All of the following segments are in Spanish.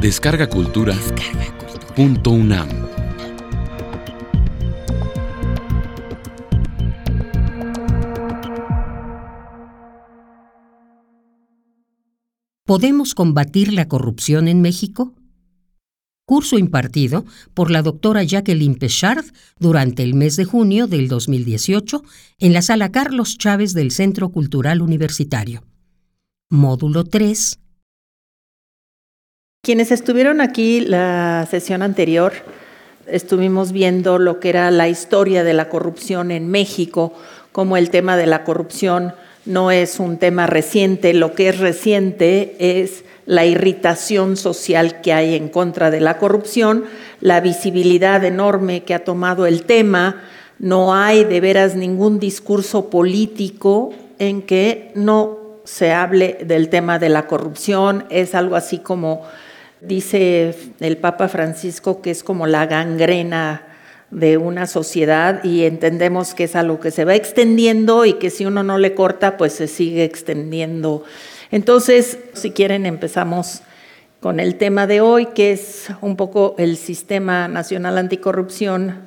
Descarga Cultura. .unam. ¿Podemos combatir la corrupción en México? Curso impartido por la doctora Jacqueline Pechard durante el mes de junio del 2018 en la Sala Carlos Chávez del Centro Cultural Universitario. Módulo 3. Quienes estuvieron aquí la sesión anterior, estuvimos viendo lo que era la historia de la corrupción en México, como el tema de la corrupción no es un tema reciente, lo que es reciente es la irritación social que hay en contra de la corrupción, la visibilidad enorme que ha tomado el tema, no hay de veras ningún discurso político en que no se hable del tema de la corrupción, es algo así como dice el Papa Francisco que es como la gangrena de una sociedad y entendemos que es algo que se va extendiendo y que si uno no le corta, pues se sigue extendiendo. Entonces, si quieren, empezamos con el tema de hoy, que es un poco el Sistema Nacional Anticorrupción.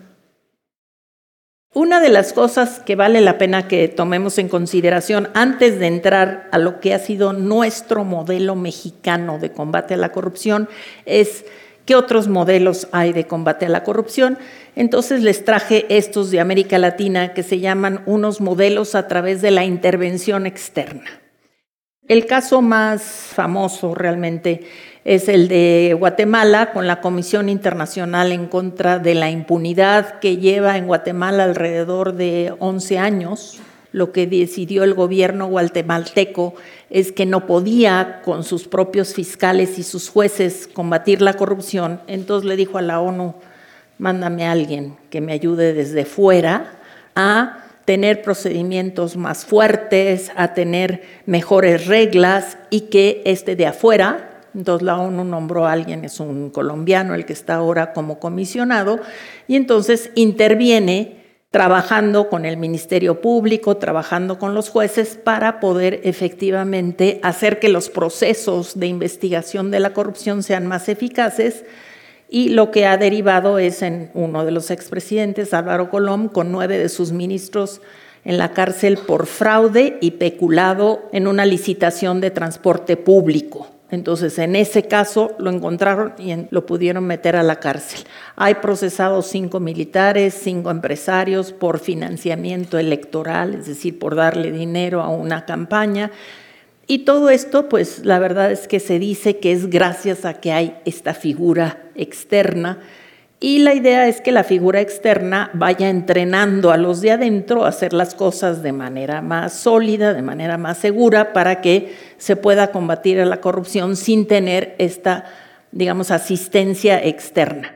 Una de las cosas que vale la pena que tomemos en consideración antes de entrar a lo que ha sido nuestro modelo mexicano de combate a la corrupción es qué otros modelos hay de combate a la corrupción. Entonces les traje estos de América Latina que se llaman unos modelos a través de la intervención externa. El caso más famoso realmente es el de Guatemala con la Comisión Internacional en contra de la impunidad que lleva en Guatemala alrededor de 11 años. Lo que decidió el gobierno guatemalteco es que no podía con sus propios fiscales y sus jueces combatir la corrupción. Entonces le dijo a la ONU, mándame a alguien que me ayude desde fuera a tener procedimientos más fuertes, a tener mejores reglas y que de afuera. Entonces la ONU nombró a alguien, es un colombiano el que está ahora como comisionado, y entonces interviene trabajando con el Ministerio Público, trabajando con los jueces para poder efectivamente hacer que los procesos de investigación de la corrupción sean más eficaces. Y lo que ha derivado es en uno de los expresidentes, Álvaro Colom, con 9 de sus ministros en la cárcel por fraude y peculado en una licitación de transporte público. Entonces, en ese caso lo encontraron y lo pudieron meter a la cárcel. Hay procesados 5 militares, 5 empresarios por financiamiento electoral, es decir, por darle dinero a una campaña. Y todo esto, pues la verdad es que se dice que es gracias a que hay esta figura externa. Y la idea es que la figura externa vaya entrenando a los de adentro a hacer las cosas de manera más sólida, de manera más segura, para que se pueda combatir a la corrupción sin tener esta, digamos, asistencia externa.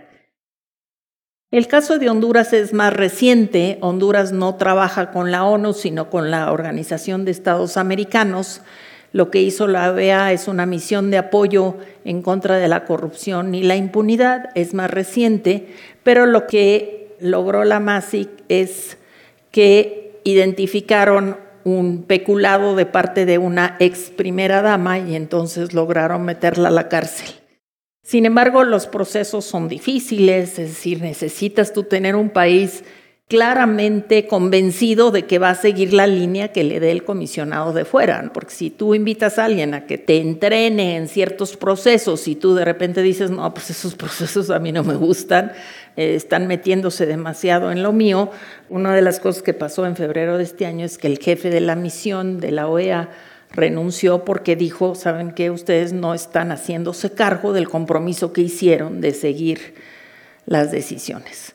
El caso de Honduras es más reciente. Honduras no trabaja con la ONU, sino con la Organización de Estados Americanos. Lo que hizo la OEA es una misión de apoyo en contra de la corrupción y la impunidad, es más reciente, pero lo que logró la MASIC es que identificaron un peculado de parte de una ex primera dama y entonces lograron meterla a la cárcel. Sin embargo, los procesos son difíciles, es decir, necesitas tú tener un país claramente convencido de que va a seguir la línea que le dé el comisionado de fuera, porque si tú invitas a alguien a que te entrene en ciertos procesos y tú de repente dices, no, pues esos procesos a mí no me gustan, están metiéndose demasiado en lo mío. Una de las cosas que pasó en febrero de este año es que el jefe de la misión de la OEA renunció porque dijo, ¿saben qué? Ustedes no están haciéndose cargo del compromiso que hicieron de seguir las decisiones.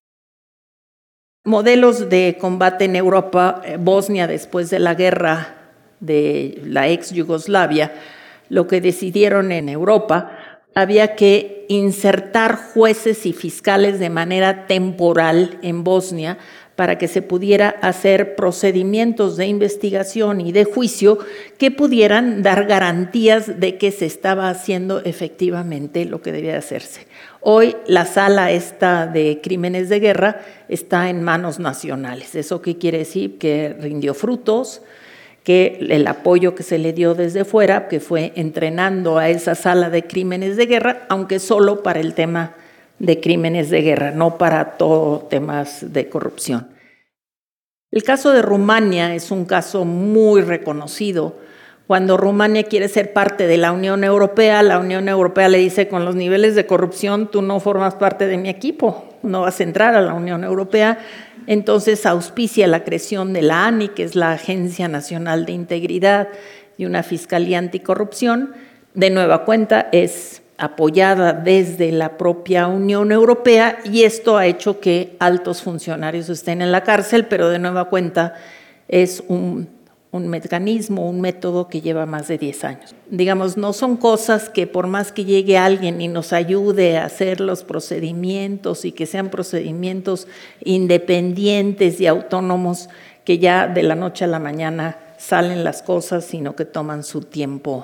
Modelos de combate en Europa, Bosnia después de la guerra de la ex Yugoslavia, lo que decidieron en Europa, había que insertar jueces y fiscales de manera temporal en Bosnia para que se pudiera hacer procedimientos de investigación y de juicio que pudieran dar garantías de que se estaba haciendo efectivamente lo que debía hacerse. Hoy la sala esta de crímenes de guerra está en manos nacionales. ¿Eso qué quiere decir? Que rindió frutos, que el apoyo que se le dio desde fuera, que fue entrenando a esa sala de crímenes de guerra, aunque solo para el tema de crímenes de guerra, no para todo temas de corrupción. El caso de Rumania es un caso muy reconocido. Cuando Rumania quiere ser parte de la Unión Europea, la Unión Europea le dice: con los niveles de corrupción tú no formas parte de mi equipo, no vas a entrar a la Unión Europea. Entonces auspicia la creación de la ANI, que es la Agencia Nacional de Integridad, y una Fiscalía Anticorrupción. De nueva cuenta es apoyada desde la propia Unión Europea, y esto ha hecho que altos funcionarios estén en la cárcel, pero de nueva cuenta es un mecanismo, un método que lleva más de 10 años. Digamos, no son cosas que por más que llegue alguien y nos ayude a hacer los procedimientos y que sean procedimientos independientes y autónomos, que ya de la noche a la mañana salen las cosas, sino que toman su tiempo.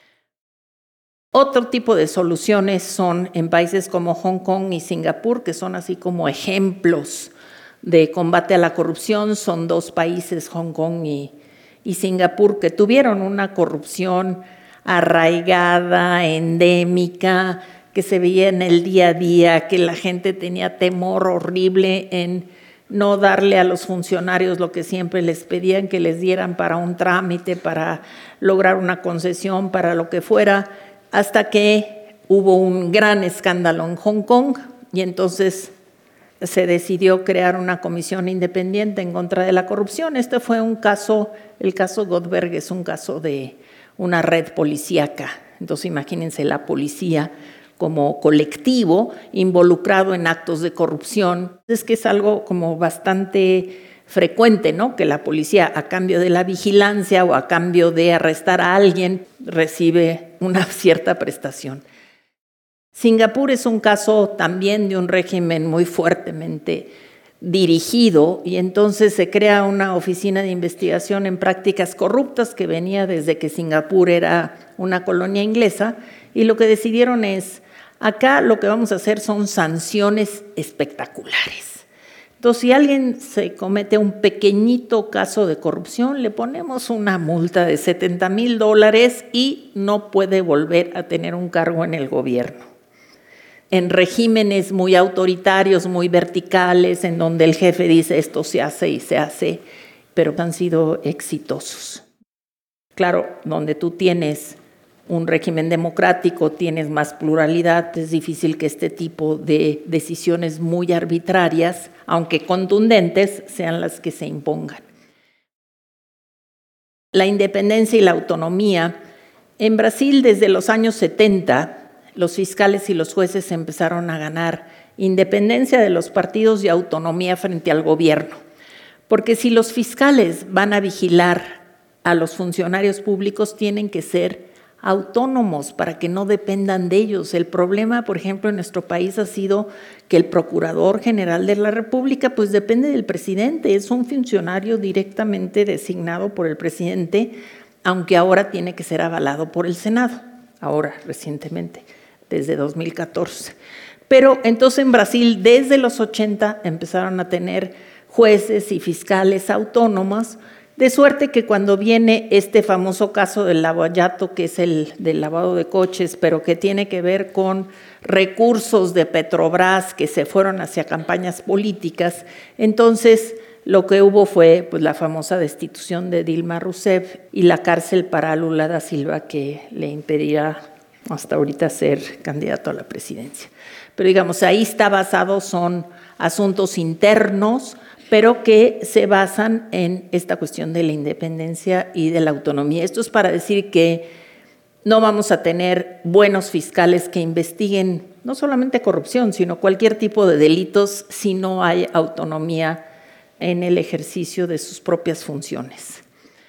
Otro tipo de soluciones son en países como Hong Kong y Singapur, que son así como ejemplos de combate a la corrupción. Son dos países, Hong Kong y Singapur, que tuvieron una corrupción arraigada, endémica, que se veía en el día a día, que la gente tenía temor horrible en no darle a los funcionarios lo que siempre les pedían que les dieran para un trámite, para lograr una concesión, para lo que fuera, hasta que hubo un gran escándalo en Hong Kong y entonces se decidió crear una comisión independiente en contra de la corrupción. Este fue un caso, el caso Goldberg es un caso de una red policíaca. Entonces imagínense la policía como colectivo involucrado en actos de corrupción. Es que es algo como bastante frecuente, ¿no? Que la policía, a cambio de la vigilancia o a cambio de arrestar a alguien, recibe una cierta prestación. Singapur es un caso también de un régimen muy fuertemente dirigido, y entonces se crea una oficina de investigación en prácticas corruptas que venía desde que Singapur era una colonia inglesa, y lo que decidieron es: acá lo que vamos a hacer son sanciones espectaculares. Entonces, si alguien se comete un pequeñito caso de corrupción, le ponemos una multa de $70,000 y no puede volver a tener un cargo en el gobierno. En regímenes muy autoritarios, muy verticales, en donde el jefe dice esto se hace y se hace, pero han sido exitosos. Claro, donde tú tienes un régimen democrático, tienes más pluralidad, es difícil que este tipo de decisiones muy arbitrarias, aunque contundentes, sean las que se impongan. La independencia y la autonomía. En Brasil, desde los años 70, los fiscales y los jueces empezaron a ganar independencia de los partidos y autonomía frente al gobierno. Porque si los fiscales van a vigilar a los funcionarios públicos, tienen que ser autónomos para que no dependan de ellos. El problema, por ejemplo, en nuestro país ha sido que el Procurador General de la República pues depende del presidente, es un funcionario directamente designado por el presidente, aunque ahora tiene que ser avalado por el Senado, ahora recientemente, desde 2014. Pero entonces en Brasil, desde los 80, empezaron a tener jueces y fiscales autónomos, de suerte que cuando viene este famoso caso del Lava Jato, que es el del lavado de coches, pero que tiene que ver con recursos de Petrobras que se fueron hacia campañas políticas, entonces lo que hubo fue pues, la famosa destitución de Dilma Rousseff y la cárcel para Lula da Silva, que le impedirá hasta ahorita ser candidato a la presidencia. Pero digamos, ahí está basado, son asuntos internos, pero que se basan en esta cuestión de la independencia y de la autonomía. Esto es para decir que no vamos a tener buenos fiscales que investiguen no solamente corrupción, sino cualquier tipo de delitos si no hay autonomía en el ejercicio de sus propias funciones.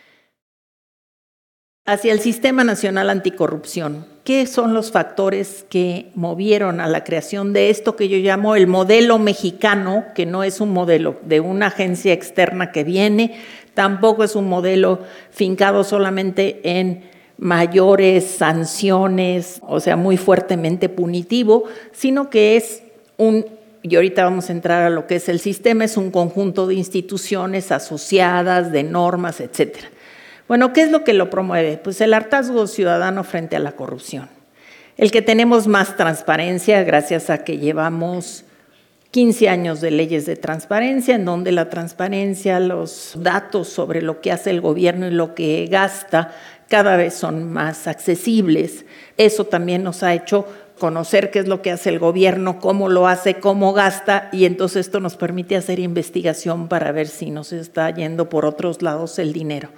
Hacia el Sistema Nacional Anticorrupción, ¿qué son los factores que movieron a la creación de esto que yo llamo el modelo mexicano, que no es un modelo de una agencia externa que viene, tampoco es un modelo fincado solamente en mayores sanciones, o sea, muy fuertemente punitivo, sino que es y ahorita vamos a entrar a lo que es el sistema, es un conjunto de instituciones asociadas, de normas, etcétera. Bueno, ¿qué es lo que lo promueve? Pues el hartazgo ciudadano frente a la corrupción. El que tenemos más transparencia gracias a que llevamos 15 años de leyes de transparencia, en donde la transparencia, los datos sobre lo que hace el gobierno y lo que gasta cada vez son más accesibles. Eso también nos ha hecho conocer qué es lo que hace el gobierno, cómo lo hace, cómo gasta, y entonces esto nos permite hacer investigación para ver si nos está yendo por otros lados el dinero.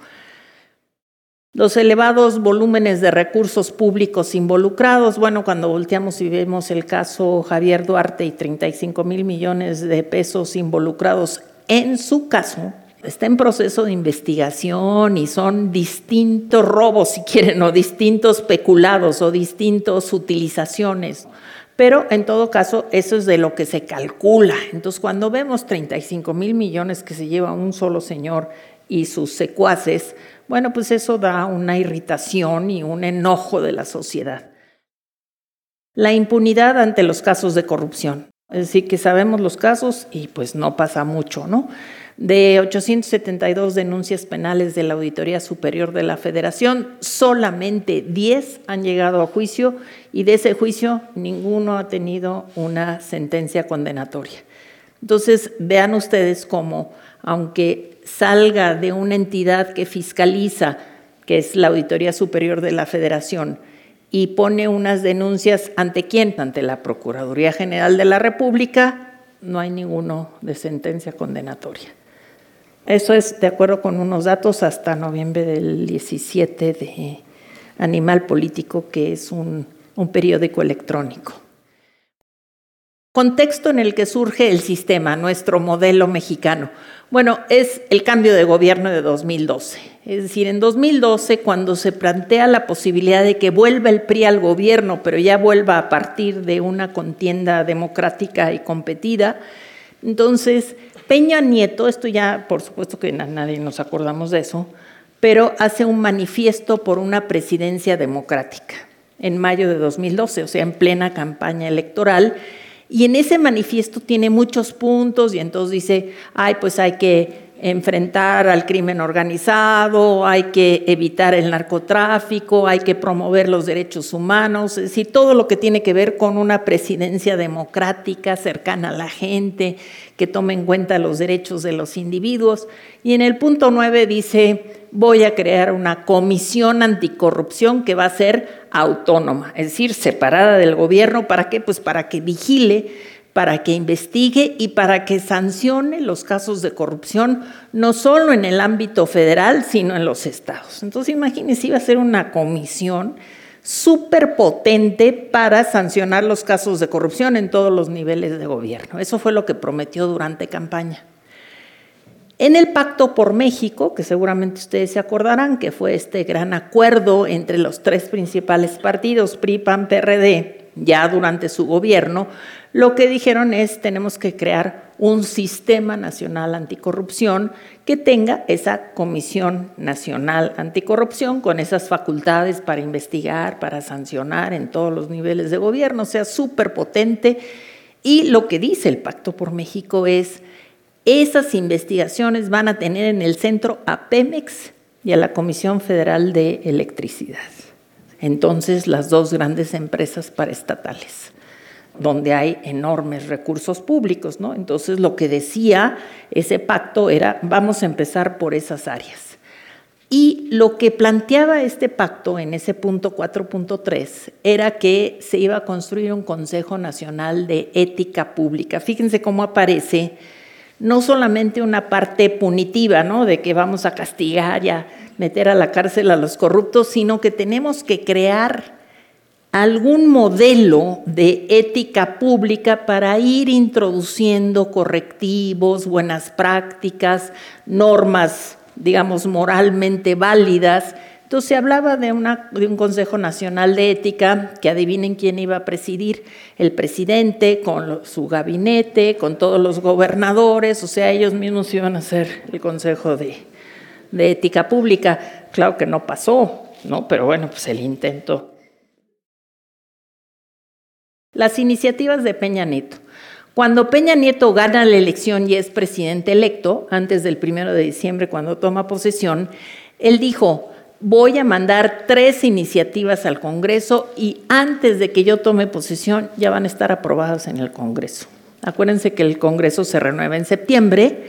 Los elevados volúmenes de recursos públicos involucrados, bueno, cuando volteamos y vemos el caso Javier Duarte y 35,000 millones de pesos involucrados en su caso, está en proceso de investigación y son distintos robos, si quieren, o distintos peculados o distintas utilizaciones. Pero en todo caso, eso es de lo que se calcula. Entonces, cuando vemos 35,000 millones que se lleva un solo señor y sus secuaces, bueno, pues eso da una irritación y un enojo de la sociedad. La impunidad ante los casos de corrupción. Es decir, que sabemos los casos y pues no pasa mucho, ¿no? De 872 denuncias penales de la Auditoría Superior de la Federación, solamente 10 han llegado a juicio y de ese juicio ninguno ha tenido una sentencia condenatoria. Entonces, vean ustedes cómo, aunque salga de una entidad que fiscaliza, que es la Auditoría Superior de la Federación, y pone unas denuncias, ¿ante quién? Ante la Procuraduría General de la República, no hay ninguno de sentencia condenatoria. Eso es de acuerdo con unos datos hasta noviembre del 17 de Animal Político, que es un periódico electrónico. Contexto en el que surge el sistema, nuestro modelo mexicano. Bueno, es el cambio de gobierno de 2012. Es decir, en 2012, cuando se plantea la posibilidad de que vuelva el PRI al gobierno, pero ya vuelva a partir de una contienda democrática y competida, entonces Peña Nieto, esto ya por supuesto que nadie nos acordamos de eso, pero hace un manifiesto por una presidencia democrática en mayo de 2012, o sea, en plena campaña electoral. Y en ese manifiesto tiene muchos puntos y entonces dice, pues hay que enfrentar al crimen organizado, hay que evitar el narcotráfico, hay que promover los derechos humanos, es decir, todo lo que tiene que ver con una presidencia democrática, cercana a la gente, que tome en cuenta los derechos de los individuos. Y en el punto 9 dice, voy a crear una comisión anticorrupción que va a ser autónoma, es decir, separada del gobierno. ¿Para qué? Pues para que vigile, para que investigue y para que sancione los casos de corrupción, no solo en el ámbito federal, sino en los estados. Entonces, imagínense, iba a ser una comisión súper potente para sancionar los casos de corrupción en todos los niveles de gobierno. Eso fue lo que prometió durante campaña. En el Pacto por México, que seguramente ustedes se acordarán que fue este gran acuerdo entre los tres principales partidos, PRI, PAN, PRD, ya durante su gobierno, lo que dijeron es tenemos que crear un sistema nacional anticorrupción que tenga esa Comisión Nacional Anticorrupción con esas facultades para investigar, para sancionar en todos los niveles de gobierno, o sea, súper potente. Y lo que dice el Pacto por México es esas investigaciones van a tener en el centro a Pemex y a la Comisión Federal de Electricidad. Entonces, las dos grandes empresas paraestatales, donde hay enormes recursos públicos, ¿no? Entonces, lo que decía ese pacto era, vamos a empezar por esas áreas. Y lo que planteaba este pacto en ese punto 4.3 era que se iba a construir un Consejo Nacional de Ética Pública. Fíjense cómo aparece no solamente una parte punitiva, ¿no?, de que vamos a castigar y a meter a la cárcel a los corruptos, sino que tenemos que crear algún modelo de ética pública para ir introduciendo correctivos, buenas prácticas, normas, digamos, moralmente válidas. Entonces se hablaba de un Consejo Nacional de Ética, que adivinen quién iba a presidir, el presidente con su gabinete, con todos los gobernadores, o sea, ellos mismos iban a hacer el Consejo de Ética Pública. Claro que no pasó, ¿no? Pero bueno, pues el intento. Las iniciativas de Peña Nieto. Cuando Peña Nieto gana la elección y es presidente electo, antes del 1 de diciembre, cuando toma posesión, Él dijo: voy a mandar 3 iniciativas al Congreso y antes de que yo tome posesión ya van a estar aprobadas en el Congreso. Acuérdense que el Congreso se renueva en septiembre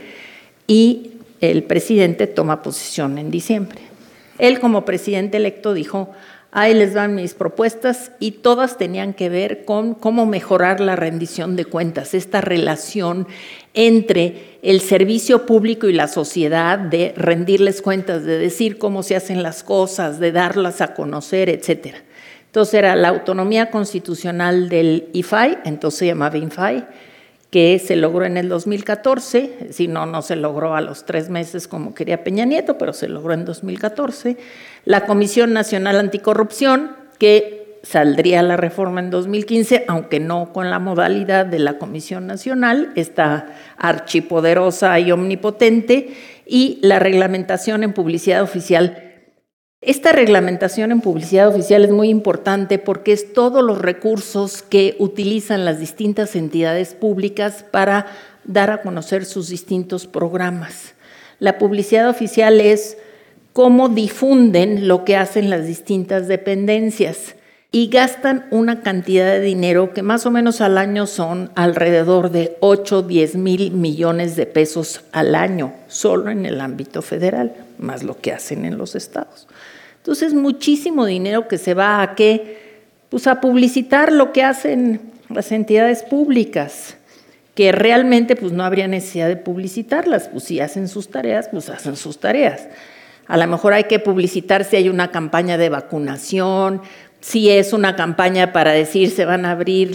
y el presidente toma posesión en diciembre. Él, como presidente electo, dijo: ahí les van mis propuestas, y todas tenían que ver con cómo mejorar la rendición de cuentas, esta relación entre el servicio público y la sociedad, de rendirles cuentas, de decir cómo se hacen las cosas, de darlas a conocer, etcétera. Entonces era la autonomía constitucional del IFAI, entonces se llamaba INFAI, que se logró en el 2014, si no se logró a los 3 meses como quería Peña Nieto, pero se logró en 2014. La Comisión Nacional Anticorrupción, que saldría la reforma en 2015, aunque no con la modalidad de la Comisión Nacional, está archipoderosa y omnipotente, y la reglamentación en publicidad oficial. Esta reglamentación en publicidad oficial es muy importante porque es todos los recursos que utilizan las distintas entidades públicas para dar a conocer sus distintos programas. La publicidad oficial es cómo difunden lo que hacen las distintas dependencias y gastan una cantidad de dinero que más o menos al año son alrededor de 8-10 mil millones de pesos al año, solo en el ámbito federal, más lo que hacen en los estados. Entonces, muchísimo dinero que se va a ¿qué? Pues a publicitar lo que hacen las entidades públicas, que realmente pues no habría necesidad de publicitarlas, pues si hacen sus tareas, pues hacen sus tareas. A lo mejor hay que publicitar si hay una campaña de vacunación, si es una campaña para decir se van a abrir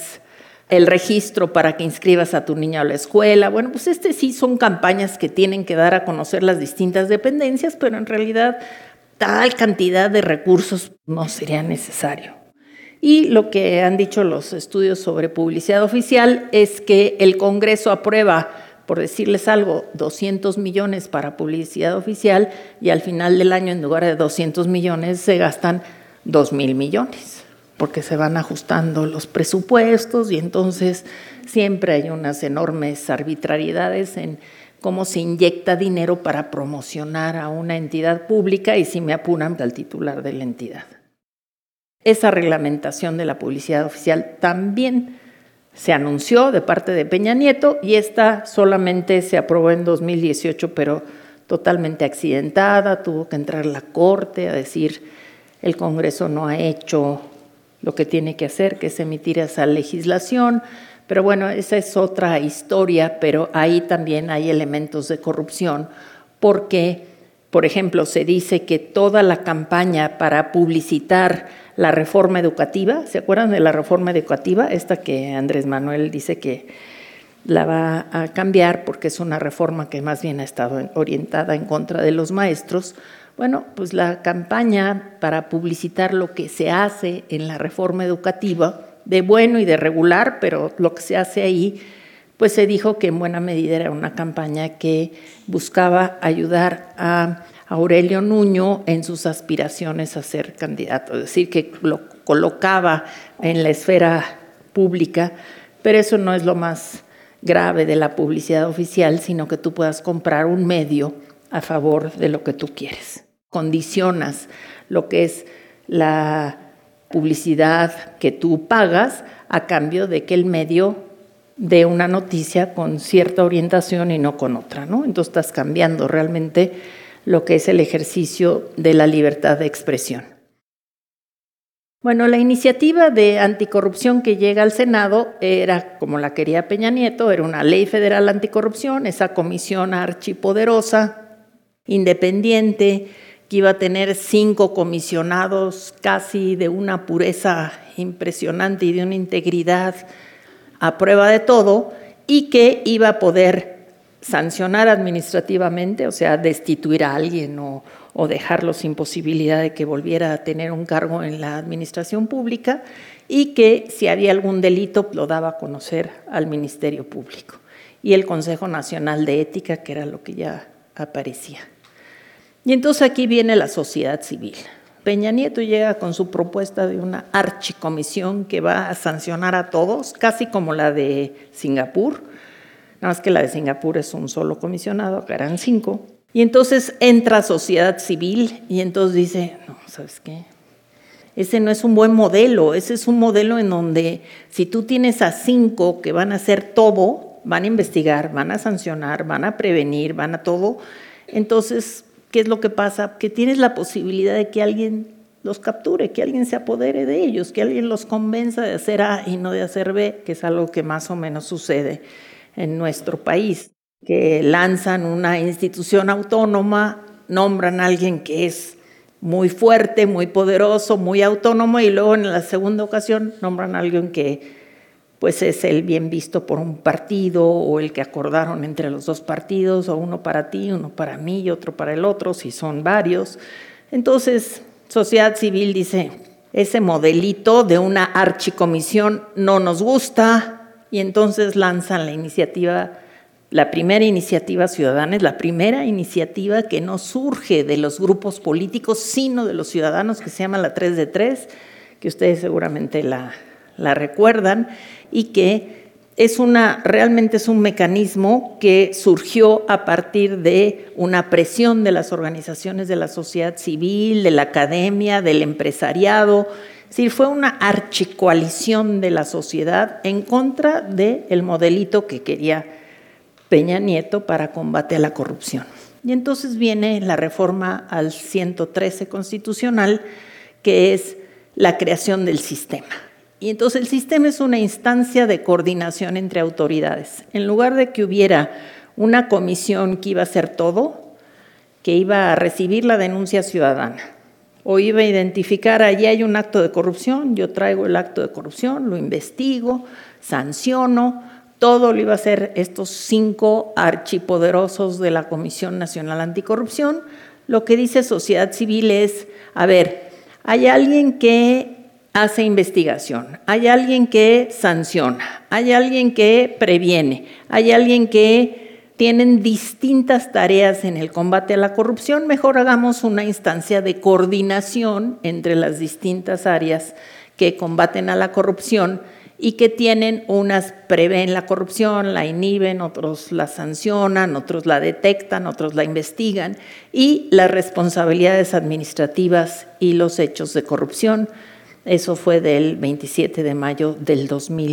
el registro para que inscribas a tu niño a la escuela. Bueno, pues sí son campañas que tienen que dar a conocer las distintas dependencias, pero en realidad tal cantidad de recursos no sería necesario. Y lo que han dicho los estudios sobre publicidad oficial es que el Congreso aprueba, por decirles algo, 200 millones para publicidad oficial y al final del año, en lugar de 200 millones, se gastan 2,000 millones, porque se van ajustando los presupuestos y entonces siempre hay unas enormes arbitrariedades en cómo se inyecta dinero para promocionar a una entidad pública y, si me apuran, al titular de la entidad. Esa reglamentación de la publicidad oficial también se anunció de parte de Peña Nieto y esta solamente se aprobó en 2018, pero totalmente accidentada. Tuvo que entrar la Corte a decir el Congreso no ha hecho lo que tiene que hacer, que es emitir esa legislación. Pero bueno, esa es otra historia, pero ahí también hay elementos de corrupción porque, por ejemplo, se dice que toda la campaña para publicitar la reforma educativa, ¿se acuerdan de la reforma educativa? Esta que Andrés Manuel dice que la va a cambiar porque es una reforma que más bien ha estado orientada en contra de los maestros. Bueno, pues la campaña para publicitar lo que se hace en la reforma educativa, de bueno y de regular, pero lo que se hace ahí, pues se dijo que en buena medida era una campaña que buscaba ayudar a Aurelio Nuño en sus aspiraciones a ser candidato, es decir, que lo colocaba en la esfera pública, pero eso no es lo más grave de la publicidad oficial, sino que tú puedas comprar un medio a favor de lo que tú quieres. Condicionas lo que es la publicidad que tú pagas a cambio de que el medio dé una noticia con cierta orientación y no con otra, ¿no? Entonces estás cambiando realmente lo que es el ejercicio de la libertad de expresión. Bueno, la iniciativa de anticorrupción que llega al Senado era, como la quería Peña Nieto, era una ley federal anticorrupción, esa comisión archipoderosa, independiente, que iba a tener 5 comisionados casi de una pureza impresionante y de una integridad a prueba de todo, y que iba a poder sancionar administrativamente, o sea, destituir a alguien o dejarlo sin posibilidad de que volviera a tener un cargo en la administración pública, y que si había algún delito lo daba a conocer al Ministerio Público y el Consejo Nacional de Ética, que era lo que ya aparecía. Y entonces aquí viene la sociedad civil. Peña Nieto llega con su propuesta de una archicomisión que va a sancionar a todos, casi como la de Singapur, nada más que la de Singapur es un solo comisionado, acá eran 5, Y entonces entra sociedad civil y entonces dice, no, ¿sabes qué? Ese no es un buen modelo, ese es un modelo en donde si tú tienes a 5 que van a hacer todo, van a investigar, van a sancionar, van a prevenir, van a todo, entonces, ¿qué es lo que pasa? Que tienes la posibilidad de que alguien los capture, que alguien se apodere de ellos, que alguien los convenza de hacer A y no de hacer B, que es algo que más o menos sucede en nuestro país, que lanzan una institución autónoma, nombran a alguien que es muy fuerte, muy poderoso, muy autónomo, y luego en la segunda ocasión nombran a alguien que pues es el bien visto por un partido o el que acordaron entre los 2 partidos, o uno para ti, uno para mí y otro para el otro, si son varios. Entonces, sociedad civil dice, ese modelito de una archicomisión no nos gusta, y entonces lanzan la iniciativa. La primera iniciativa ciudadana es la primera iniciativa que no surge de los grupos políticos, sino de los ciudadanos, que se llama la 3 de 3, que ustedes seguramente la recuerdan, y que realmente es un mecanismo que surgió a partir de una presión de las organizaciones de la sociedad civil, de la academia, del empresariado. Es decir, fue una archicoalición de la sociedad en contra del modelito que quería Peña Nieto para combate a la corrupción. Y entonces viene la reforma al 113 constitucional, que es la creación del sistema. Y entonces el sistema es una instancia de coordinación entre autoridades. En lugar de que hubiera una comisión que iba a hacer todo, que iba a recibir la denuncia ciudadana, o iba a identificar, allí hay un acto de corrupción, yo traigo el acto de corrupción, lo investigo, sanciono, todo lo iba a hacer estos 5 archipoderosos de la Comisión Nacional Anticorrupción. Lo que dice sociedad civil es, a ver, hay alguien que hace investigación, hay alguien que sanciona, hay alguien que previene, hay alguien que tienen distintas tareas en el combate a la corrupción, mejor hagamos una instancia de coordinación entre las distintas áreas que combaten a la corrupción y que tienen, unas prevén la corrupción, la inhiben, otros la sancionan, otros la detectan, otros la investigan, y las responsabilidades administrativas y los hechos de corrupción. Eso fue del 27 de mayo del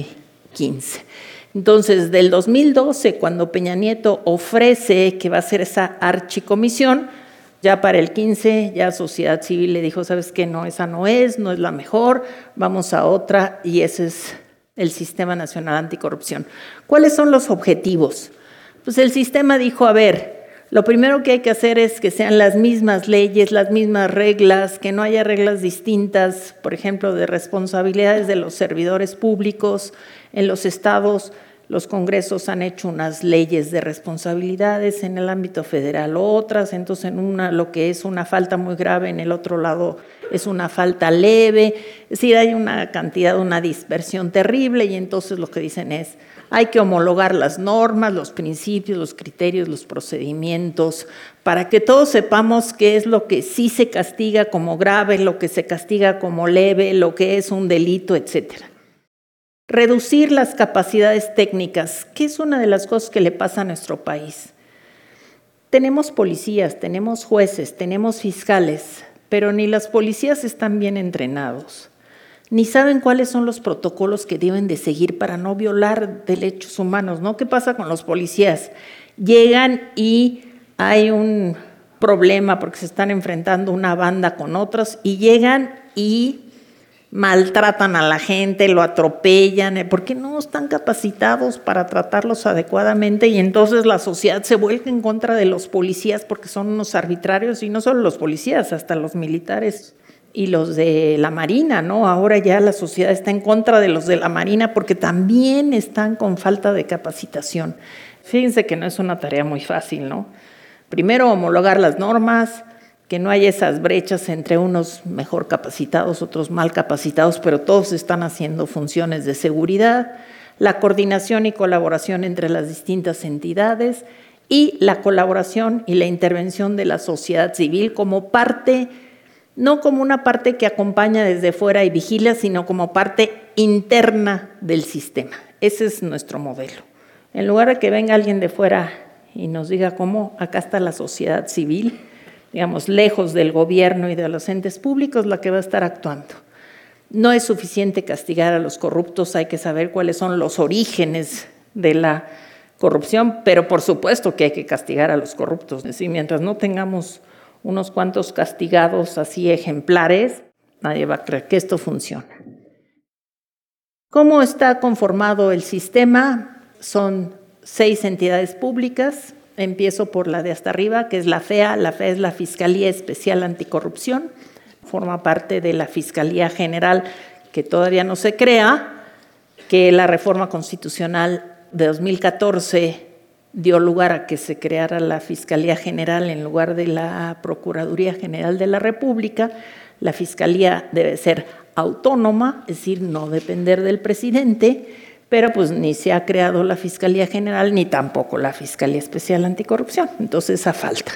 2015. Entonces, del 2012, cuando Peña Nieto ofrece que va a ser esa archicomisión, ya para el 15, ya sociedad civil le dijo, ¿sabes qué? No, esa no es la mejor, vamos a otra, y ese es el Sistema Nacional Anticorrupción. ¿Cuáles son los objetivos? Pues el sistema dijo, a ver, lo primero que hay que hacer es que sean las mismas leyes, las mismas reglas, que no haya reglas distintas, por ejemplo, de responsabilidades de los servidores públicos. En los estados, los congresos han hecho unas leyes de responsabilidades, en el ámbito federal otras, entonces en una lo que es una falta muy grave, en el otro lado es una falta leve, es decir, hay una cantidad, una dispersión terrible, y entonces lo que dicen es, hay que homologar las normas, los principios, los criterios, los procedimientos, para que todos sepamos qué es lo que sí se castiga como grave, lo que se castiga como leve, lo que es un delito, etcétera. Reducir las capacidades técnicas, que es una de las cosas que le pasa a nuestro país. Tenemos policías, tenemos jueces, tenemos fiscales, pero ni las policías están bien entrenados, ni saben cuáles son los protocolos que deben de seguir para no violar derechos humanos, ¿no? ¿Qué pasa con los policías? Llegan y hay un problema porque se están enfrentando una banda con otros, y llegan y maltratan a la gente, lo atropellan, porque no están capacitados para tratarlos adecuadamente, y entonces la sociedad se vuelve en contra de los policías porque son unos arbitrarios, y no solo los policías, hasta los militares y los de la Marina, ¿no? Ahora ya la sociedad está en contra de los de la Marina porque también están con falta de capacitación. Fíjense que no es una tarea muy fácil, ¿no? Primero, homologar las normas, que no haya esas brechas entre unos mejor capacitados, otros mal capacitados, pero todos están haciendo funciones de seguridad, la coordinación y colaboración entre las distintas entidades y la colaboración y la intervención de la sociedad civil como parte, no como una parte que acompaña desde fuera y vigila, sino como parte interna del sistema. Ese es nuestro modelo. En lugar de que venga alguien de fuera y nos diga cómo acá está la sociedad civil, digamos, lejos del gobierno y de los entes públicos, la que va a estar actuando. No es suficiente castigar a los corruptos, hay que saber cuáles son los orígenes de la corrupción, pero por supuesto que hay que castigar a los corruptos. Es decir, mientras no tengamos unos cuantos castigados así ejemplares, nadie va a creer que esto funciona. ¿Cómo está conformado el sistema? Son 6 entidades públicas. Empiezo por la de hasta arriba, que es la FEA. La FEA es la Fiscalía Especial Anticorrupción. Forma parte de la Fiscalía General, que todavía no se crea, que la reforma constitucional de 2014 dio lugar a que se creara la Fiscalía General en lugar de la Procuraduría General de la República. La Fiscalía debe ser autónoma, es decir, no depender del presidente, pero pues ni se ha creado la Fiscalía General ni tampoco la Fiscalía Especial Anticorrupción, entonces esa falta.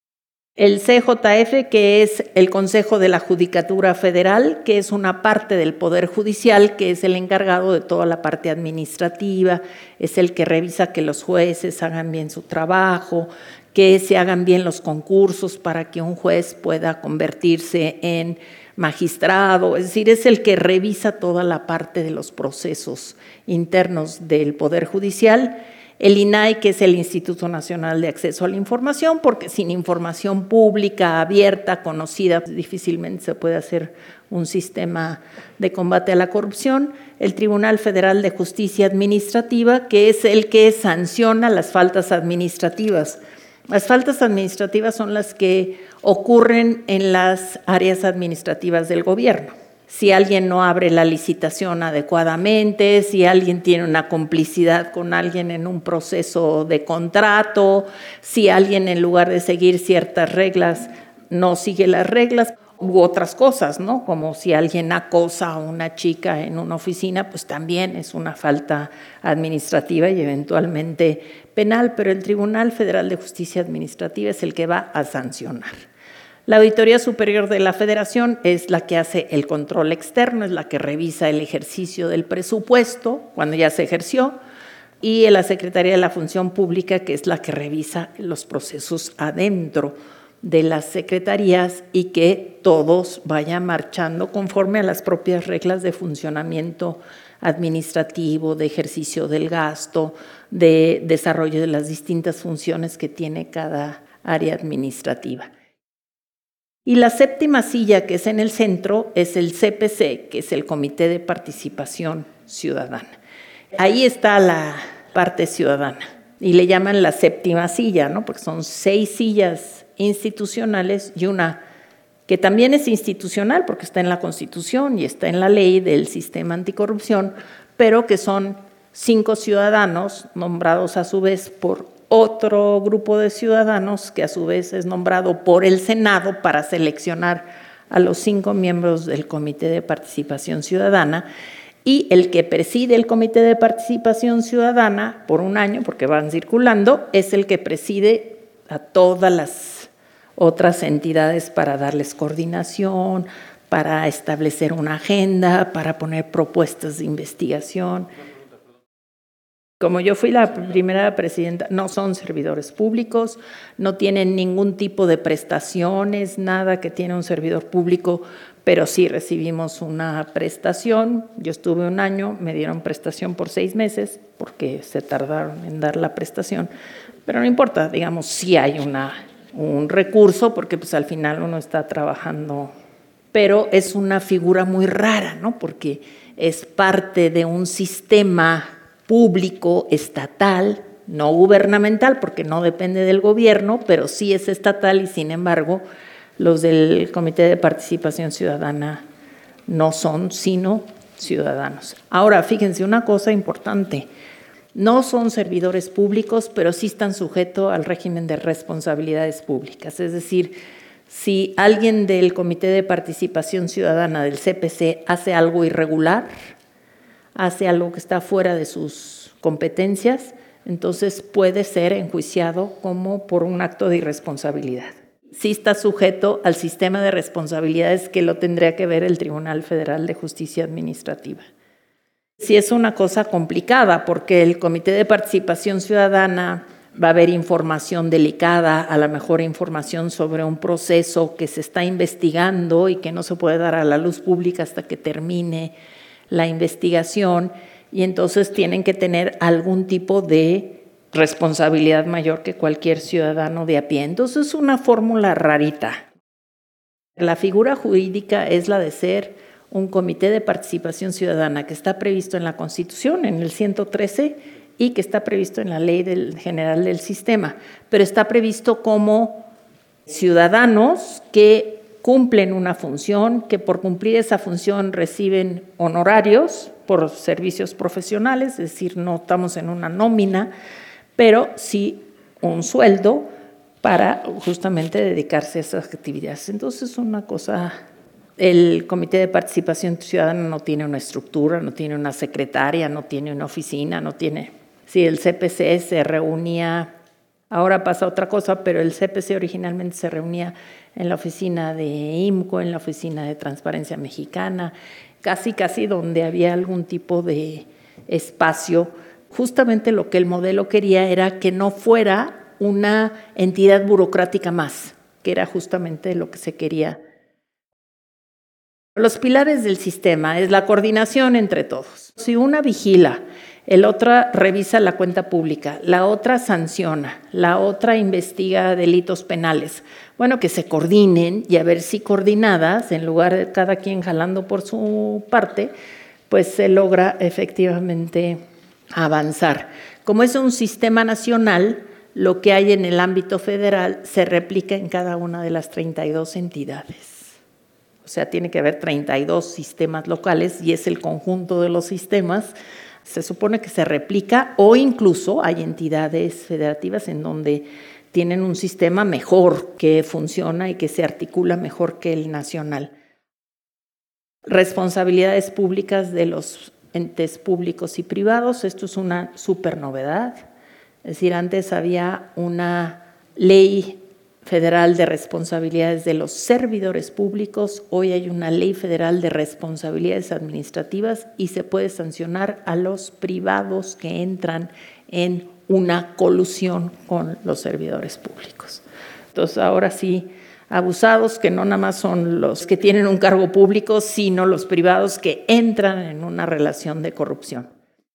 El CJF, que es el Consejo de la Judicatura Federal, que es una parte del Poder Judicial, que es el encargado de toda la parte administrativa, es el que revisa que los jueces hagan bien su trabajo, que se hagan bien los concursos para que un juez pueda convertirse en magistrado, es decir, es el que revisa toda la parte de los procesos internos del Poder Judicial. El INAI, que es el Instituto Nacional de Acceso a la Información, porque sin información pública, abierta, conocida, difícilmente se puede hacer un sistema de combate a la corrupción. El Tribunal Federal de Justicia Administrativa, que es el que sanciona las faltas administrativas. Las faltas administrativas son las que ocurren en las áreas administrativas del gobierno. Si alguien no abre la licitación adecuadamente, si alguien tiene una complicidad con alguien en un proceso de contrato, si alguien en lugar de seguir ciertas reglas no sigue las reglas u otras cosas, ¿no? Como si alguien acosa a una chica en una oficina, pues también es una falta administrativa y eventualmente penal, pero el Tribunal Federal de Justicia Administrativa es el que va a sancionar. La Auditoría Superior de la Federación es la que hace el control externo, es la que revisa el ejercicio del presupuesto cuando ya se ejerció, y la Secretaría de la Función Pública, que es la que revisa los procesos adentro de las secretarías y que todos vayan marchando conforme a las propias reglas de funcionamiento administrativo, de ejercicio del gasto, de desarrollo de las distintas funciones que tiene cada área administrativa. Y la séptima silla, que es en el centro, es el CPC, que es el Comité de Participación Ciudadana. Ahí está la parte ciudadana y le llaman la séptima silla, ¿no? Porque son 6 sillas institucionales y una que también es institucional porque está en la Constitución y está en la ley del sistema anticorrupción, pero que son 5 ciudadanos nombrados a su vez por otro grupo de ciudadanos que a su vez es nombrado por el Senado para seleccionar a los 5 miembros del Comité de Participación Ciudadana, y el que preside el Comité de Participación Ciudadana por un año, porque van circulando, es el que preside a todas las otras entidades para darles coordinación, para establecer una agenda, para poner propuestas de investigación. Como yo fui la primera presidenta, no son servidores públicos, no tienen ningún tipo de prestaciones, nada que tiene un servidor público, pero sí recibimos una prestación. Yo estuve un año, me dieron prestación por 6 meses, porque se tardaron en dar la prestación, pero no importa, digamos, sí hay un recurso, porque pues al final uno está trabajando, pero es una figura muy rara, ¿no? Porque es parte de un sistema público, estatal, no gubernamental, porque no depende del gobierno, pero sí es estatal y sin embargo los del Comité de Participación Ciudadana no son sino ciudadanos. Ahora, fíjense una cosa importante, no son servidores públicos, pero sí están sujetos al régimen de responsabilidades públicas, es decir, si alguien del Comité de Participación Ciudadana del CPC hace algo irregular, hace algo que está fuera de sus competencias, entonces puede ser enjuiciado como por un acto de irresponsabilidad. Sí está sujeto al sistema de responsabilidades que lo tendría que ver el Tribunal Federal de Justicia Administrativa. Sí es una cosa complicada porque el Comité de Participación Ciudadana va a haber información delicada, a lo mejor información sobre un proceso que se está investigando y que no se puede dar a la luz pública hasta que termine la investigación, y entonces tienen que tener algún tipo de responsabilidad mayor que cualquier ciudadano de a pie. Entonces es una fórmula rarita. La figura jurídica es la de ser un comité de participación ciudadana que está previsto en la Constitución, en el 113, y que está previsto en la Ley General del Sistema, pero está previsto como ciudadanos que cumplen una función, que por cumplir esa función reciben honorarios por servicios profesionales, es decir, no estamos en una nómina, pero sí un sueldo para justamente dedicarse a esas actividades. Entonces es una cosa, el Comité de Participación Ciudadana no tiene una estructura, no tiene una secretaria, no tiene una oficina, no tiene... Sí, el CPC se reunía, ahora pasa otra cosa, pero el CPC originalmente se reunía en la oficina de IMCO, en la oficina de Transparencia Mexicana, casi donde había algún tipo de espacio. Justamente lo que el modelo quería era que no fuera una entidad burocrática más, que era justamente lo que se quería. Los pilares del sistema es la coordinación entre todos. Si una vigila, el otra revisa la cuenta pública, la otra sanciona, la otra investiga delitos penales. Bueno, que se coordinen y a ver si coordinadas, en lugar de cada quien jalando por su parte, pues se logra efectivamente avanzar. Como es un sistema nacional, lo que hay en el ámbito federal se replica en cada una de las 32 entidades. O sea, tiene que haber 32 sistemas locales y es el conjunto de los sistemas. Se supone que se replica, o incluso hay entidades federativas en donde tienen un sistema mejor, que funciona y que se articula mejor que el nacional. Responsabilidades públicas de los entes públicos y privados, esto es una súper novedad. Es decir, antes había una ley federal de responsabilidades de los servidores públicos, hoy hay una ley federal de responsabilidades administrativas y se puede sancionar a los privados que entran en una colusión con los servidores públicos. Entonces, ahora sí, abusados que no nada más son los que tienen un cargo público, sino los privados que entran en una relación de corrupción.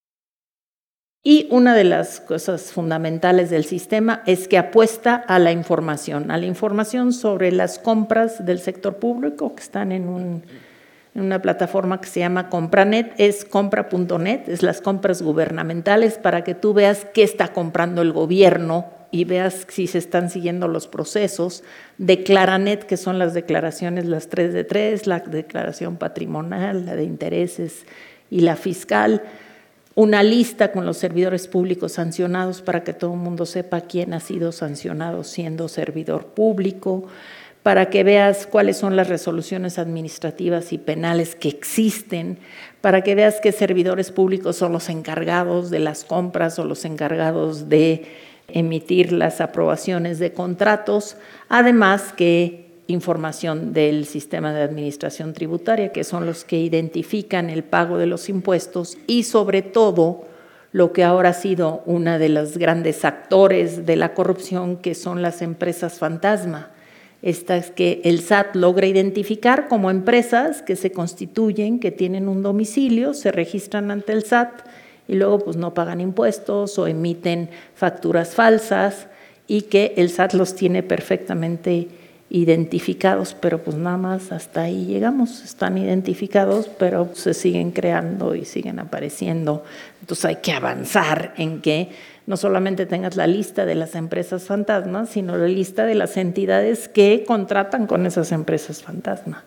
Y una de las cosas fundamentales del sistema es que apuesta a la información sobre las compras del sector público que están en una plataforma que se llama Compranet, es compra.net, es las compras gubernamentales para que tú veas qué está comprando el gobierno y veas si se están siguiendo los procesos. Declaranet, que son las declaraciones, las 3 de 3, la declaración patrimonial, la de intereses y la fiscal. Una lista con los servidores públicos sancionados para que todo el mundo sepa quién ha sido sancionado siendo servidor público, para que veas cuáles son las resoluciones administrativas y penales que existen, para que veas qué servidores públicos son los encargados de las compras o los encargados de emitir las aprobaciones de contratos, además que información del sistema de administración tributaria, que son los que identifican el pago de los impuestos y sobre todo lo que ahora ha sido una de los grandes actores de la corrupción, que son las empresas fantasma. Estas que el SAT logra identificar como empresas que se constituyen, que tienen un domicilio, se registran ante el SAT y luego pues no pagan impuestos o emiten facturas falsas y que el SAT los tiene perfectamente identificados, pero pues nada más hasta ahí llegamos, están identificados, pero se siguen creando y siguen apareciendo. Entonces hay que avanzar en que no solamente tengas la lista de las empresas fantasmas, sino la lista de las entidades que contratan con esas empresas fantasma.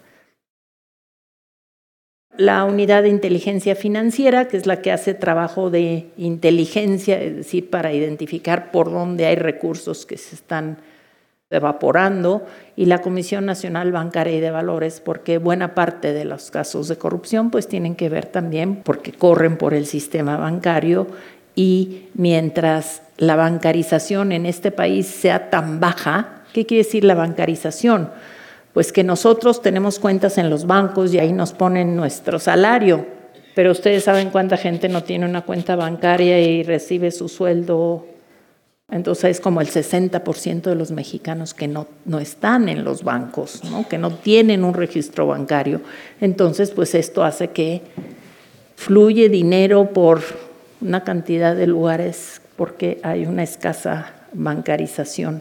La unidad de inteligencia financiera, que es la que hace trabajo de inteligencia, es decir, para identificar por dónde hay recursos que se están evaporando, y la Comisión Nacional Bancaria y de Valores, porque buena parte de los casos de corrupción pues tienen que ver también porque corren por el sistema bancario, y mientras la bancarización en este país sea tan baja, ¿qué quiere decir la bancarización? Pues que nosotros tenemos cuentas en los bancos y ahí nos ponen nuestro salario, pero ustedes saben cuánta gente no tiene una cuenta bancaria y recibe su sueldo Entonces es como el 60% de los mexicanos que no están en los bancos, ¿no? Que no tienen un registro bancario. Entonces, pues esto hace que fluye dinero por una cantidad de lugares porque hay una escasa bancarización.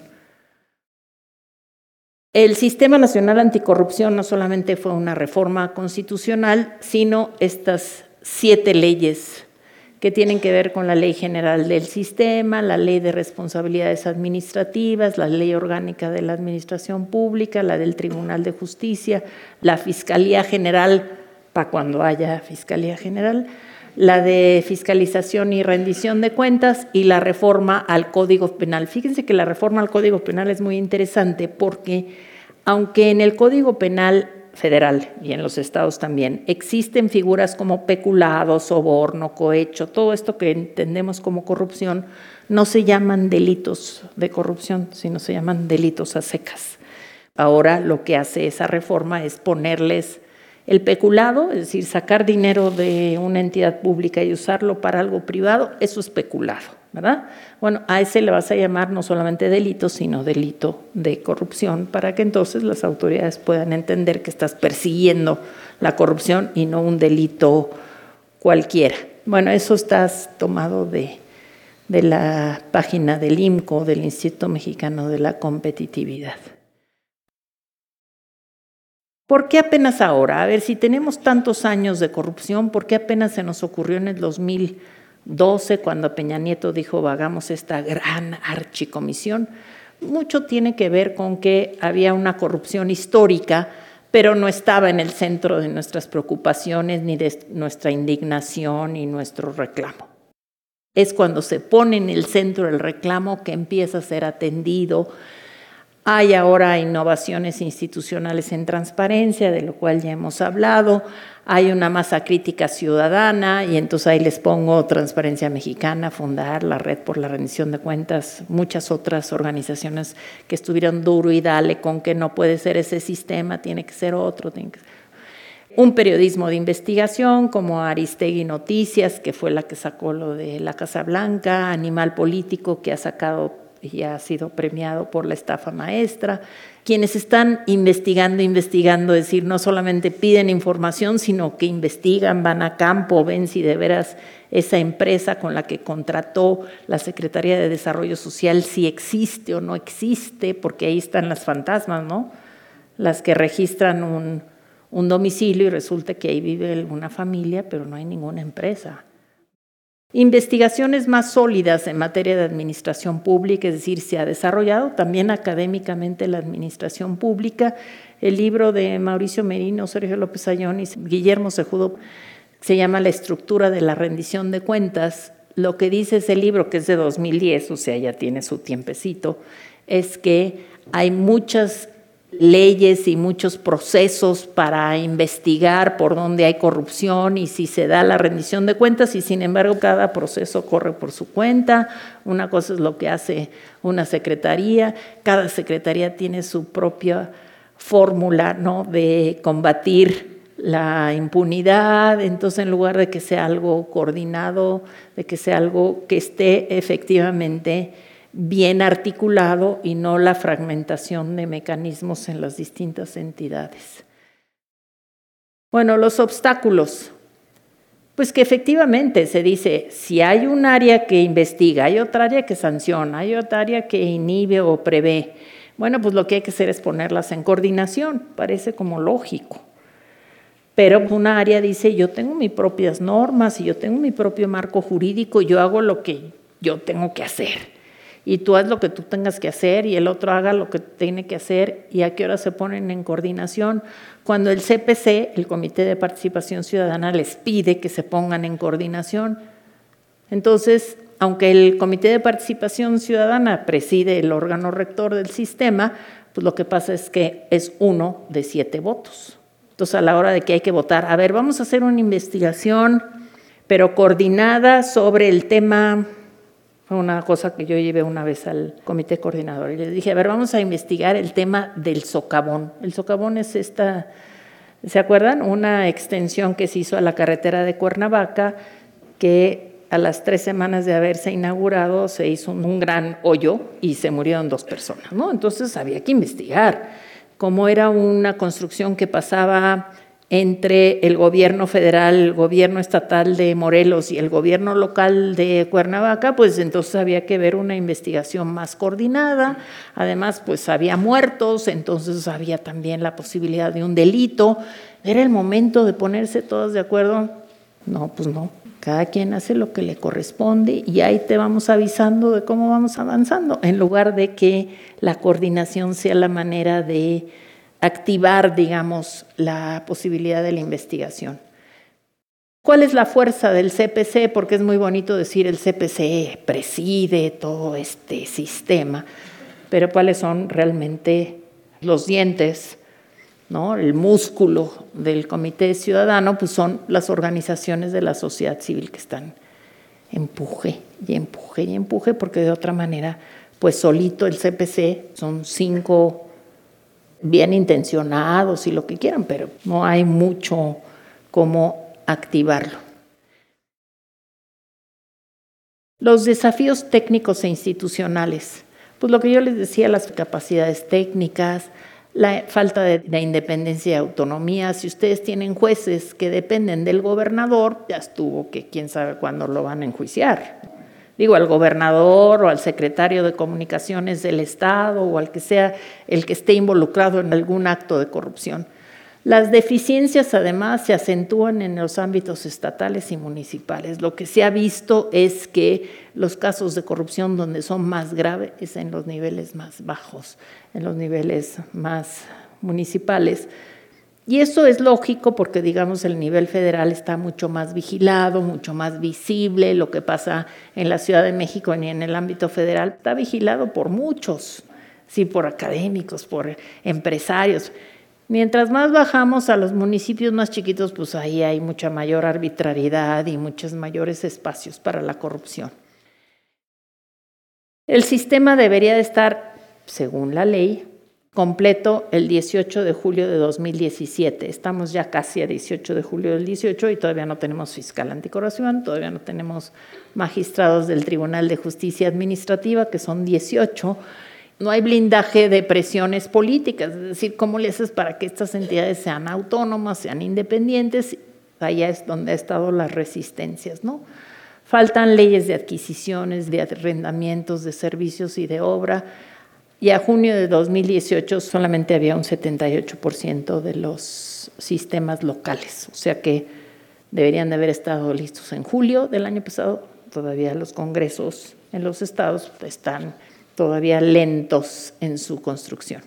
El Sistema Nacional Anticorrupción no solamente fue una reforma constitucional, sino estas 7 leyes que tienen que ver con la Ley General del Sistema, la Ley de Responsabilidades Administrativas, la Ley Orgánica de la Administración Pública, la del Tribunal de Justicia, la Fiscalía General, para cuando haya Fiscalía General, la de Fiscalización y Rendición de Cuentas y la reforma al Código Penal. Fíjense que la reforma al Código Penal es muy interesante porque, aunque en el Código Penal federal y en los estados también existen figuras como peculado, soborno, cohecho, todo esto que entendemos como corrupción, no se llaman delitos de corrupción, sino se llaman delitos a secas. Ahora lo que hace esa reforma es ponerles el peculado, es decir, sacar dinero de una entidad pública y usarlo para algo privado, eso es peculado, ¿verdad? Bueno, a ese le vas a llamar no solamente delito, sino delito de corrupción, para que entonces las autoridades puedan entender que estás persiguiendo la corrupción y no un delito cualquiera. Bueno, eso está tomado de la página del IMCO, del Instituto Mexicano de la Competitividad. ¿Por qué apenas ahora? A ver, si tenemos tantos años de corrupción, ¿por qué apenas se nos ocurrió en el 2012 cuando Peña Nieto dijo hagamos esta gran archicomisión? Mucho tiene que ver con que había una corrupción histórica, pero no estaba en el centro de nuestras preocupaciones, ni de nuestra indignación, ni nuestro reclamo. Es cuando se pone en el centro el reclamo que empieza a ser atendido. Hay ahora innovaciones institucionales en transparencia, de lo cual ya hemos hablado. Hay una masa crítica ciudadana y entonces ahí les pongo Transparencia Mexicana, Fundar, la Red por la Rendición de Cuentas, muchas otras organizaciones que estuvieron duro y dale con que no puede ser ese sistema, tiene que ser otro. Un periodismo de investigación como Aristegui Noticias, que fue la que sacó lo de la Casa Blanca, Animal Político, que ha sacado y ha sido premiado por la estafa maestra, quienes están investigando, es decir, no solamente piden información, sino que investigan, van a campo, ven si de veras esa empresa con la que contrató la Secretaría de Desarrollo Social, si existe o no existe, porque ahí están las fantasmas, ¿no? Las que registran un domicilio y resulta que ahí vive una familia, pero no hay ninguna empresa. Investigaciones más sólidas en materia de administración pública, es decir, se ha desarrollado también académicamente la administración pública. El libro de Mauricio Merino, Sergio López Ayón y Guillermo Cejudo se llama La estructura de la rendición de cuentas. Lo que dice ese libro, que es de 2010, o sea, ya tiene su tiempecito, es que hay muchas leyes y muchos procesos para investigar por dónde hay corrupción y si se da la rendición de cuentas y sin embargo cada proceso corre por su cuenta. Una cosa es lo que hace una secretaría, cada secretaría tiene su propia fórmula, ¿no?, de combatir la impunidad. Entonces, en lugar de que sea algo coordinado, de que sea algo que esté efectivamente bien articulado y no la fragmentación de mecanismos en las distintas entidades. Bueno, los obstáculos. Pues que efectivamente se dice, si hay un área que investiga, hay otra área que sanciona, hay otra área que inhibe o prevé. Bueno, pues lo que hay que hacer es ponerlas en coordinación, parece como lógico. Pero una área dice, yo tengo mis propias normas y yo tengo mi propio marco jurídico, yo hago lo que yo tengo que hacer. Y tú haz lo que tú tengas que hacer y el otro haga lo que tiene que hacer y a qué hora se ponen en coordinación. Cuando el CPC, el Comité de Participación Ciudadana, les pide que se pongan en coordinación. Entonces, aunque el Comité de Participación Ciudadana preside el órgano rector del sistema, pues lo que pasa es que es 1 de 7 votos. Entonces, a la hora de que hay que votar, a ver, vamos a hacer una investigación, pero coordinada sobre el tema. Fue una cosa que yo llevé una vez al comité coordinador y les dije, a ver, vamos a investigar el tema del socavón. El socavón es esta, ¿se acuerdan? Una extensión que se hizo a la carretera de Cuernavaca que a las 3 semanas de haberse inaugurado se hizo un gran hoyo y se murieron 2 personas, ¿no? Entonces había que investigar cómo era una construcción que pasaba entre el gobierno federal, el gobierno estatal de Morelos y el gobierno local de Cuernavaca, pues entonces había que ver una investigación más coordinada. Además, pues había muertos, entonces había también la posibilidad de un delito. ¿Era el momento de ponerse todos de acuerdo? No, pues no. Cada quien hace lo que le corresponde y ahí te vamos avisando de cómo vamos avanzando, en lugar de que la coordinación sea la manera de activar, digamos, la posibilidad de la investigación. ¿Cuál es la fuerza del CPC? Porque es muy bonito decir el CPC preside todo este sistema, pero ¿cuáles son realmente los dientes, ¿no? El músculo del Comité Ciudadano? Pues son las organizaciones de la sociedad civil que están empuje y empuje y empuje, porque de otra manera, pues solito el CPC son 5 bien intencionados y lo que quieran, pero no hay mucho cómo activarlo. Los desafíos técnicos e institucionales. Pues lo que yo les decía, las capacidades técnicas, la falta de independencia y autonomía. Si ustedes tienen jueces que dependen del gobernador, ya estuvo que quién sabe cuándo lo van a enjuiciar. Digo, al gobernador o al secretario de Comunicaciones del Estado o al que sea el que esté involucrado en algún acto de corrupción. Las deficiencias, además, se acentúan en los ámbitos estatales y municipales. Lo que se ha visto es que los casos de corrupción donde son más graves es en los niveles más bajos, en los niveles más municipales. Y eso es lógico porque, digamos, el nivel federal está mucho más vigilado, mucho más visible. Lo que pasa en la Ciudad de México ni en el ámbito federal está vigilado por muchos, sí, por académicos, por empresarios. Mientras más bajamos a los municipios más chiquitos, pues ahí hay mucha mayor arbitrariedad y muchos mayores espacios para la corrupción. El sistema debería de estar, según la ley, completo el 18 de julio de 2017. Estamos ya casi a 18 de julio del 18 y todavía no tenemos fiscal anticorrupción, todavía no tenemos magistrados del Tribunal de Justicia Administrativa, que son 18. No hay blindaje de presiones políticas, es decir, ¿cómo le haces para que estas entidades sean autónomas, sean independientes? Allá es donde han estado las resistencias, ¿no? Faltan leyes de adquisiciones, de arrendamientos, de servicios y de obra. Y a junio de 2018 solamente había un 78% de los sistemas locales, o sea que deberían de haber estado listos en julio del año pasado. Todavía los congresos en los estados están todavía lentos en su construcción.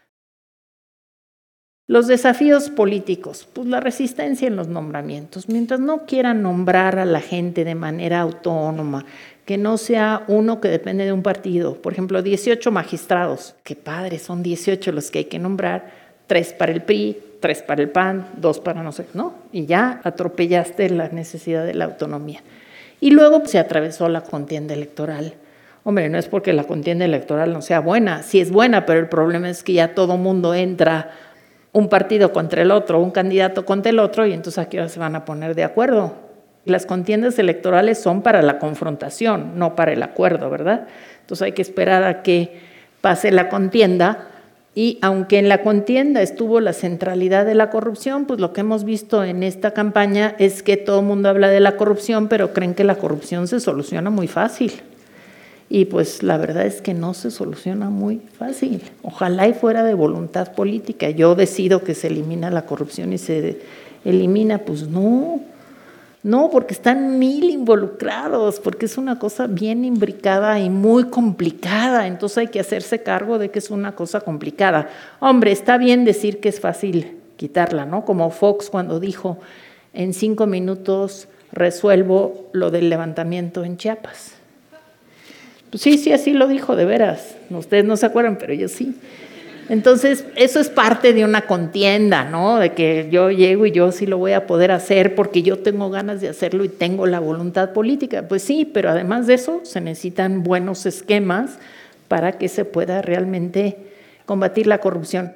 Los desafíos políticos, pues la resistencia en los nombramientos. Mientras no quieran nombrar a la gente de manera autónoma, que no sea uno que depende de un partido. Por ejemplo, 18 magistrados. Qué padre, son 18 los que hay que nombrar. 3 para el PRI, 3 para el PAN, 2 para no sé, ¿no? Y ya atropellaste la necesidad de la autonomía. Y luego se atravesó la contienda electoral. Hombre, no es porque la contienda electoral no sea buena. Sí es buena, pero el problema es que ya todo mundo entra un partido contra el otro, un candidato contra el otro, y entonces ¿a qué hora se van a poner de acuerdo? Las contiendas electorales son para la confrontación, no para el acuerdo, ¿verdad? Entonces hay que esperar a que pase la contienda, y aunque en la contienda estuvo la centralidad de la corrupción, pues lo que hemos visto en esta campaña es que todo el mundo habla de la corrupción, pero creen que la corrupción se soluciona muy fácil. Y pues la verdad es que no se soluciona muy fácil. Ojalá y fuera de voluntad política. Yo decido que se elimina la corrupción y se elimina, pues no, porque están 1000 involucrados, porque es una cosa bien imbricada y muy complicada. Entonces hay que hacerse cargo de que es una cosa complicada. Hombre, está bien decir que es fácil quitarla, ¿no? Como Fox cuando dijo, en 5 minutos resuelvo lo del levantamiento en Chiapas. Pues sí, así lo dijo, de veras. Ustedes no se acuerdan, pero yo sí. Entonces, eso es parte de una contienda, ¿no? De que yo llego y yo sí lo voy a poder hacer porque yo tengo ganas de hacerlo y tengo la voluntad política. Pues sí, pero además de eso, se necesitan buenos esquemas para que se pueda realmente combatir la corrupción.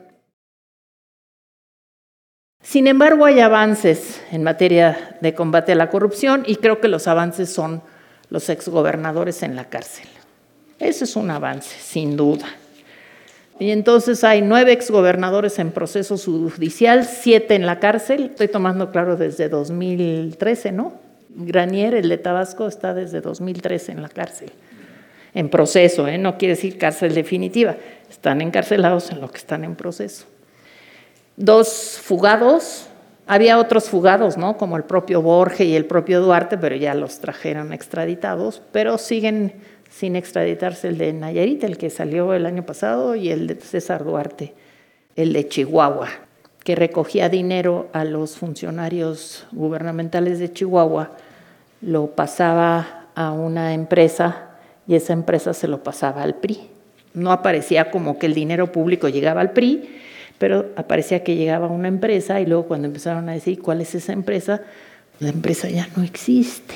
Sin embargo, hay avances en materia de combate a la corrupción y creo que los avances son los exgobernadores en la cárcel. Ese es un avance, sin duda. Y entonces hay 9 exgobernadores en proceso judicial, 7 en la cárcel. Estoy tomando claro desde 2013, ¿no? Granier, el de Tabasco, está desde 2013 en la cárcel. En proceso, no quiere decir cárcel definitiva. Están encarcelados en lo que están en proceso. 2 fugados. Había otros fugados, ¿no? Como el propio Borges y el propio Duarte, pero ya los trajeron extraditados, pero siguen sin extraditarse el de Nayarit, el que salió el año pasado, y el de César Duarte, el de Chihuahua, que recogía dinero a los funcionarios gubernamentales de Chihuahua, lo pasaba a una empresa y esa empresa se lo pasaba al PRI. No aparecía como que el dinero público llegaba al PRI, pero aparecía que llegaba a una empresa y luego cuando empezaron a decir cuál es esa empresa, la empresa ya no existe.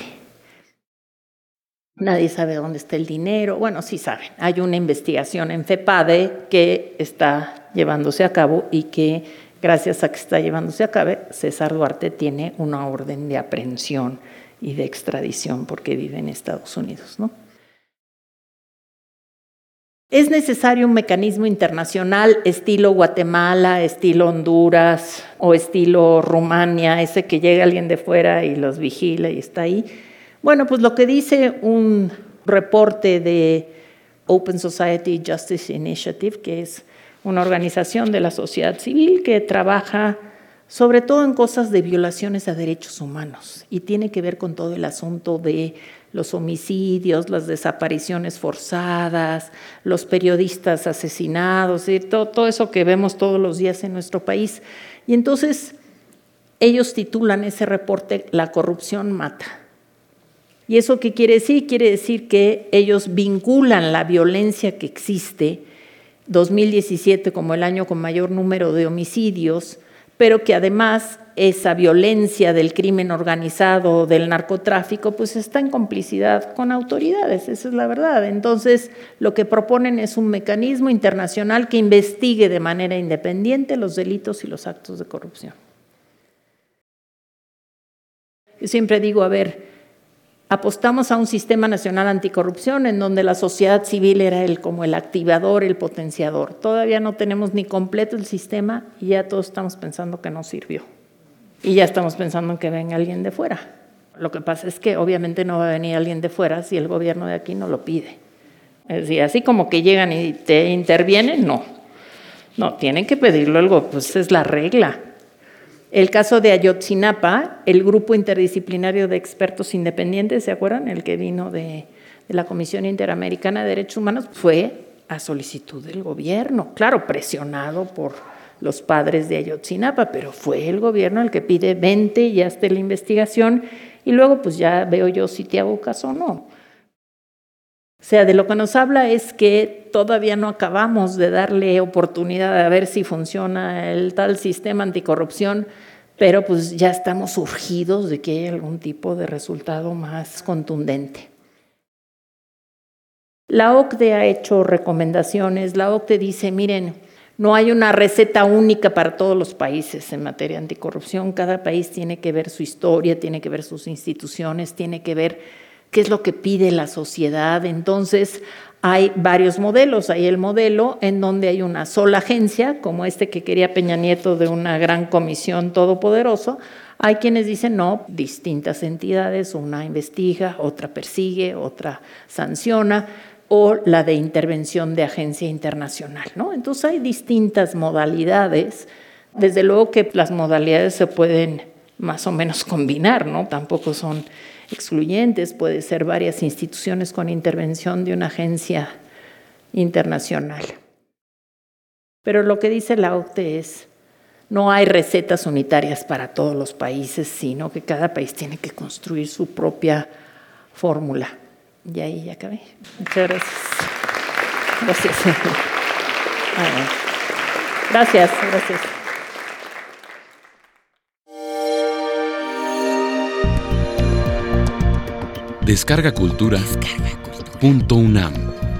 Nadie sabe dónde está el dinero. Bueno, sí saben. Hay una investigación en FEPADE que está llevándose a cabo y que, gracias a que está llevándose a cabo, César Duarte tiene una orden de aprehensión y de extradición porque vive en Estados Unidos, ¿no? Es necesario un mecanismo internacional estilo Guatemala, estilo Honduras o estilo Rumania, ese que llega alguien de fuera y los vigila y está ahí. Bueno, pues lo que dice un reporte de Open Society Justice Initiative, que es una organización de la sociedad civil que trabaja sobre todo en cosas de violaciones a derechos humanos y tiene que ver con todo el asunto de los homicidios, las desapariciones forzadas, los periodistas asesinados, todo eso que vemos todos los días en nuestro país. Y entonces ellos titulan ese reporte La corrupción mata. ¿Y eso qué quiere decir? Quiere decir que ellos vinculan la violencia que existe, 2017 como el año con mayor número de homicidios, pero que además esa violencia del crimen organizado, del narcotráfico, pues está en complicidad con autoridades, esa es la verdad. Entonces, lo que proponen es un mecanismo internacional que investigue de manera independiente los delitos y los actos de corrupción. Yo siempre digo, a ver, apostamos a un sistema nacional anticorrupción en donde la sociedad civil era como el activador, el potenciador. Todavía no tenemos ni completo el sistema y ya todos estamos pensando que no sirvió. Y ya estamos pensando en que venga alguien de fuera. Lo que pasa es que obviamente no va a venir alguien de fuera si el gobierno de aquí no lo pide. Es decir, así como que llegan y te intervienen, no. No, tienen que pedirlo algo, pues es la regla. El caso de Ayotzinapa, el grupo interdisciplinario de expertos independientes, ¿se acuerdan? El que vino de la Comisión Interamericana de Derechos Humanos, fue a solicitud del gobierno, claro, presionado por los padres de Ayotzinapa, pero fue el gobierno el que pide 20 y hazte la investigación y luego pues ya veo yo si te hago caso o no. O sea, de lo que nos habla es que todavía no acabamos de darle oportunidad a ver si funciona el tal sistema anticorrupción, pero pues ya estamos urgidos de que haya algún tipo de resultado más contundente. La OCDE ha hecho recomendaciones. La OCDE dice, miren, no hay una receta única para todos los países en materia de anticorrupción. Cada país tiene que ver su historia, tiene que ver sus instituciones, tiene que ver qué es lo que pide la sociedad. Entonces, hay varios modelos. Hay el modelo en donde hay una sola agencia, como este que quería Peña Nieto de una gran comisión todopoderosa. Hay quienes dicen, no, distintas entidades, una investiga, otra persigue, otra sanciona, o la de intervención de agencia internacional, ¿no? Entonces, hay distintas modalidades. Desde luego que las modalidades se pueden más o menos combinar, ¿no? Tampoco son excluyentes, puede ser varias instituciones con intervención de una agencia internacional. Pero lo que dice la OCDE es, no hay recetas unitarias para todos los países, sino que cada país tiene que construir su propia fórmula. Y ahí ya acabé. Muchas gracias. Gracias. Gracias. Descarga Cultura.unam